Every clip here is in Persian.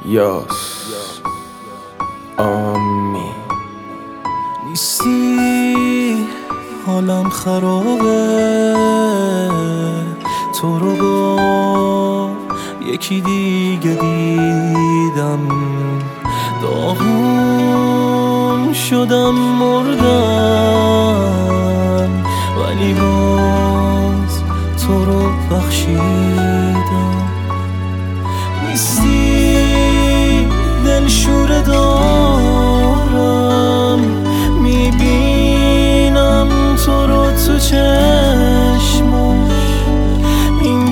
یاس آمی نیستی حالم خرابه، تو رو با یکی دیگه دیدم، داغون شدم مردم، ولی باز تو رو بخشیدم. نیستی دلشوره دارم، میبینم تو رو تو چشماش، این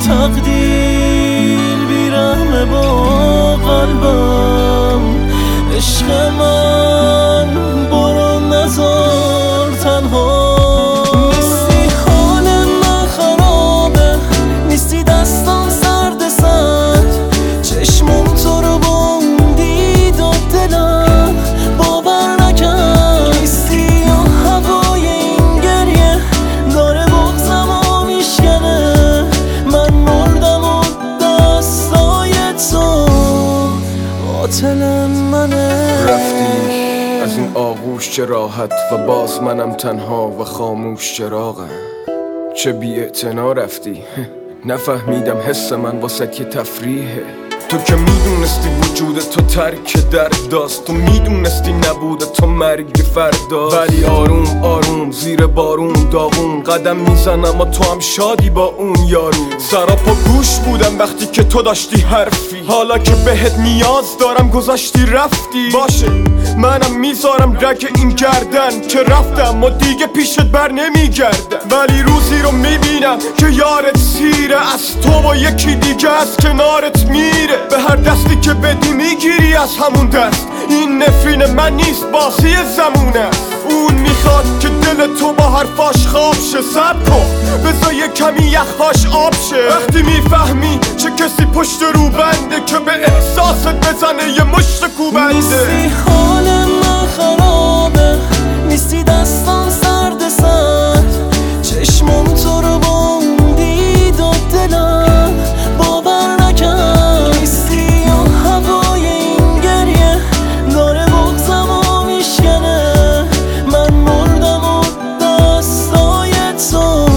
تقدیر بیرحمه با قلبم. عشق من برو نذار تنها. نیستی حال من خرابه، نیستی دستم سرد سرد، چشمم تو رو بندید و دلم باور نکرد. نیستی و هوای این گریه داره بغضمو میشکنه، من مردم و دستای تو قاتل منه. رفتی از این آغوش چه راحت و باز منم تنها و خاموش چراغم. چه بی‌اعتنا رفتی نفهمیدم حس من واسه یه تفریحه. تو که میدونستی وجود تو ترک درد داست، تو میدونستی نبوده تو مرگ فردا، ولی آروم آروم زیر بارون داغون قدم میزنم و تو هم شادی با اون یارو. سراپا گوش بودم وقتی که تو داشتی حرفی، حالا که بهت نیاز دارم گذاشتی رفتی. باشه منم میذارم رگ این گردن که رفتم و دیگه پیشت بر نمیگردم، ولی روزی رو میبینم که یارت سیره، از تو با یکی دیگه از کنارت میره. به هر دستی که بدی میگیری از همون دست، این نفرین من نیست بازی زمونه. اون میخواد که دل تو با حرفاش خواب شه. صبر کن بذار یه کمی یخهاش آب شه. وقتی میفهمی چه کسی پشت رو بنده که به احساست بزنه یه مشت کوبنده. نیستی حال من خرابه، نیستی دستم سرد سرد، چشمم تو رو بندید و دلم باور نکرد. نیستی و هوای این گریه داره بغضمو میشکنه، من مردم و دستای تو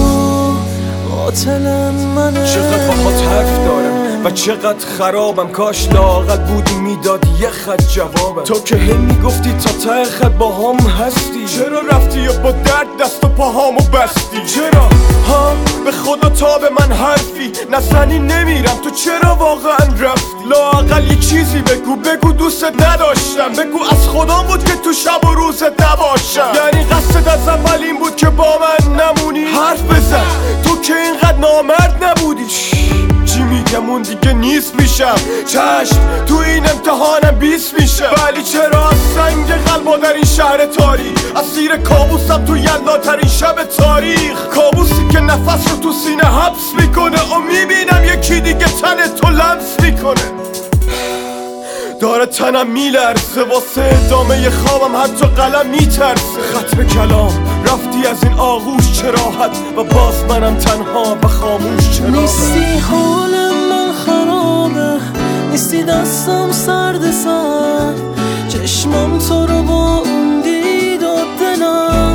قاتل منه. چقدر باهات حرف دارم و چقدر خرابم، کاش لااقل بودی میدادی یه خط جوابم. تو که هی میگفتی تا ته خط با هم هستی، چرا رفتی و با درد دست و پاهامو بستی؟ چرا ها به خدا تا به من حرفی نزنی نمیرم، تو چرا واقعا رفتی؟ لااقل یه چیزی بگو دوستت نداشتم، بگو از خودم بود که تو شب و روزت نباشم. یعنی قصدت از اول این بود که با من نمونی؟ حرف بزن تو که اینقدر نامرد نبودی. چی میگم اون دیگه نیست میشم، چشم تو این امتحانم 20 میشه، ولی چرا از سنگ قلبا در این شهر تاریک، اسیر کابوسم تو یلداترین شب تاریخ. کابوسی که نفس رو تو سینه حبس میکنه و میبینم یکی دیگه تن تو لمس میکنه. داره تنم میلرزه واسه ادامه خوابم، حتی قلم میترسه. ختم کلام رفتی از این آغوش چه راحت و باز منم تنها و خاموش چراغم. نیستی حال من خرابه، نیستی دستم سرد سرد، چشمم تو رو بندید و دلم